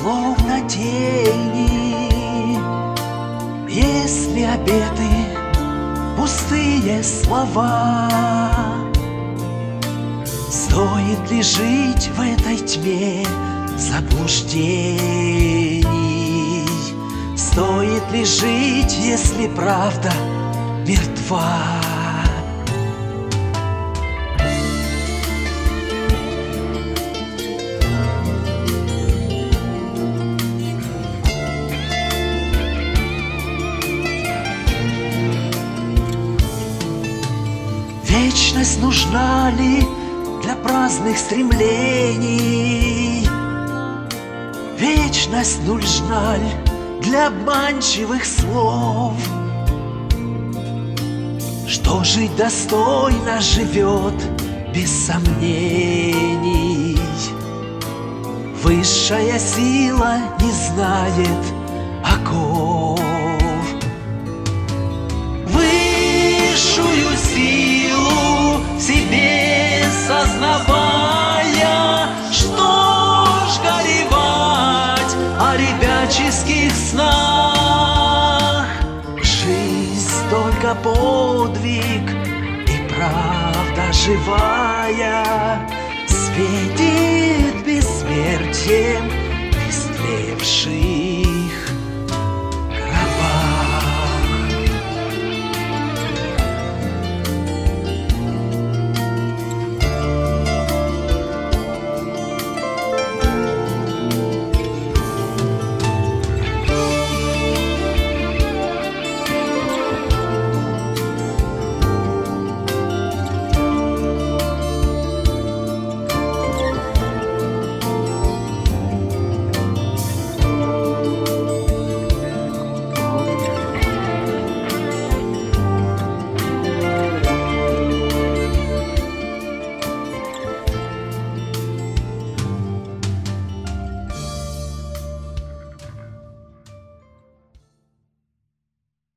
словно тени. Если обеты пустые слова, стоит ли жить в этой тьме заблуждений? Стоит ли жить, если правда мертва? Вечность нужна ли для праздных стремлений? Вечность нужна ли для обманчивых слов? Что жить достойно живет без сомнений. Высшая сила не знает оков. Высшую силу в себе сознавая, что ж горевать о ребяческих снах? Жизнь только подвиг, и правда живая светит бессмертием истлевший